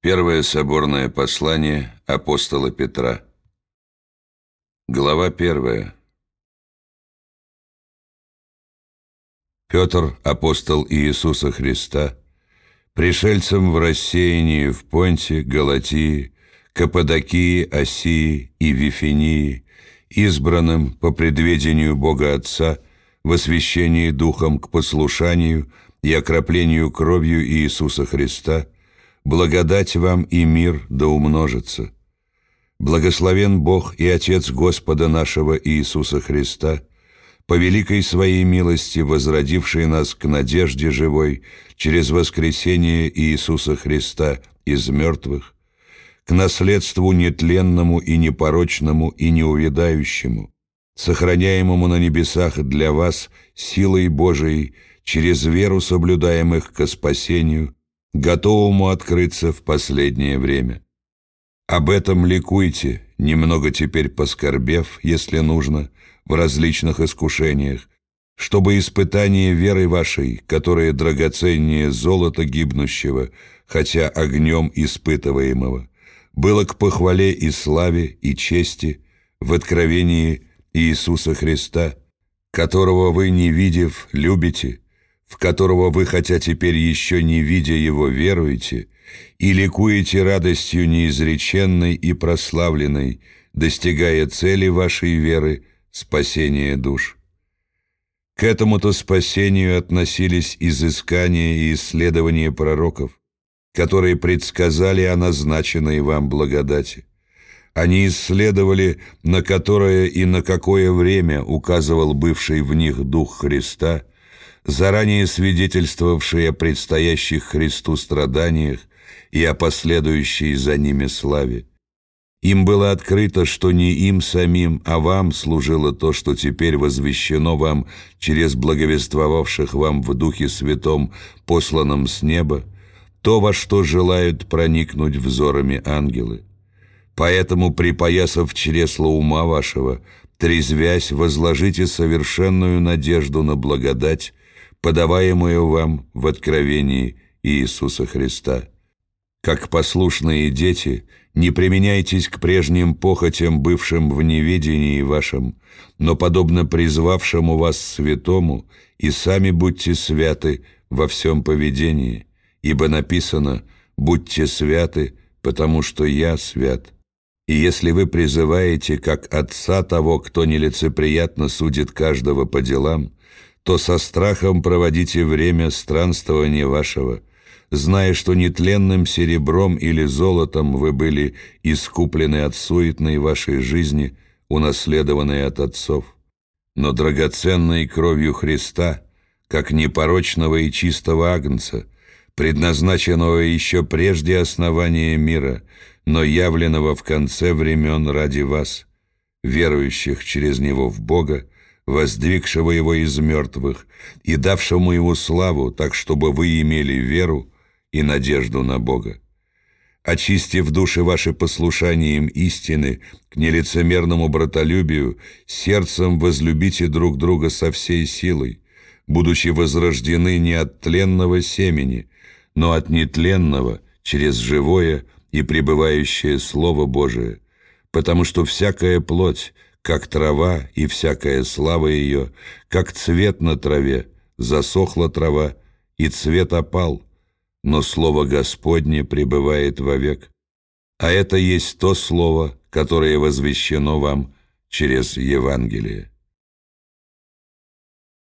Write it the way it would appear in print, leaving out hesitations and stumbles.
Первое соборное послание апостола Петра. Глава 1. Петр, апостол Иисуса Христа, пришельцам в рассеянии в Понте, Галатии, Каппадокии, Асии и Вифинии, избранным по предведению Бога Отца в освящении Духом к послушанию и окроплению кровью Иисуса Христа, благодать вам и мир да умножится. Благословен Бог и Отец Господа нашего Иисуса Христа, по великой Своей милости возродивший нас к надежде живой через воскресение Иисуса Христа из мертвых, к наследству нетленному и непорочному и неувядающему, сохраняемому на небесах для вас силой Божией через веру соблюдаемых ко спасению, готовому открыться в последнее время. Об этом ликуйте, немного теперь поскорбев, если нужно, в различных искушениях, чтобы испытание веры вашей, которое драгоценнее золота гибнущего, хотя огнем испытываемого, было к похвале и славе и чести в откровении Иисуса Христа, которого вы, не видев, любите, в которого вы, хотя теперь еще не видя Его, веруете, и ликуете радостью неизреченной и прославленной, достигая цели вашей веры, спасения душ. К этому-то спасению относились изыскания и исследования пророков, которые предсказали о назначенной вам благодати. Они исследовали, на которое и на какое время указывал бывший в них Дух Христа, заранее свидетельствовавший о предстоящих Христу страданиях и о последующей за ними славе. Им было открыто, что не им самим, а вам служило то, что теперь возвещено вам через благовествовавших вам в Духе Святом, посланном с неба, то, во что желают проникнуть взорами ангелы. Поэтому, припоясав чресло ума вашего, трезвясь, возложите совершенную надежду на благодать, подаваемую вам в откровении Иисуса Христа. Как послушные дети, не применяйтесь к прежним похотям, бывшим в неведении вашем, но, подобно призвавшему вас святому, и сами будьте святы во всем поведении, ибо написано: «Будьте святы, потому что я свят». И если вы призываете, как Отца того, кто нелицеприятно судит каждого по делам, то со страхом проводите время странствования вашего, зная, что нетленным серебром или золотом вы были искуплены от суетной вашей жизни, унаследованной от отцов, но драгоценной кровью Христа, как непорочного и чистого агнца, предназначенного еще прежде основания мира, но явленного в конце времен ради вас, верующих через Него в Бога, воздвигшего Его из мертвых и давшему Ему славу, так чтобы вы имели веру и надежду на Бога. Очистив души ваши послушанием истины к нелицемерному братолюбию, сердцем возлюбите друг друга со всей силой, будучи возрождены не от тленного семени, но от нетленного через живое и пребывающее Слово Божие, потому что всякая плоть, как трава, и всякая слава ее, как цвет на траве, засохла трава, и цвет опал, но Слово Господне пребывает вовек. А это есть то Слово, которое возвещено вам через Евангелие.